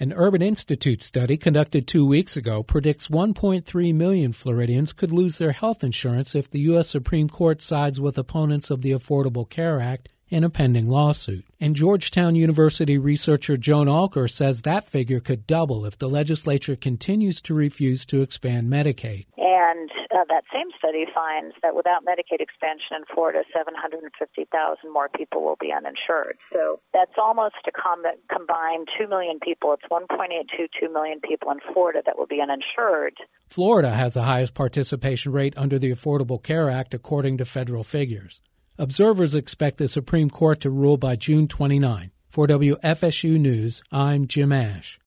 An Urban Institute study conducted 2 weeks ago predicts 1.3 million Floridians could lose their health insurance if the U.S. Supreme Court sides with opponents of the Affordable Care Act in a pending lawsuit. And Georgetown University researcher Joan Alker says that figure could double if the legislature continues to refuse to expand Medicaid. And that same study finds that without Medicaid expansion in Florida, 750,000 more people will be uninsured. So that's almost a combined 2 million people. It's 1.822 million people in Florida that will be uninsured. Florida has the highest participation rate under the Affordable Care Act, according to federal figures. Observers expect the Supreme Court to rule by June 29. For WFSU News, I'm Jim Ash.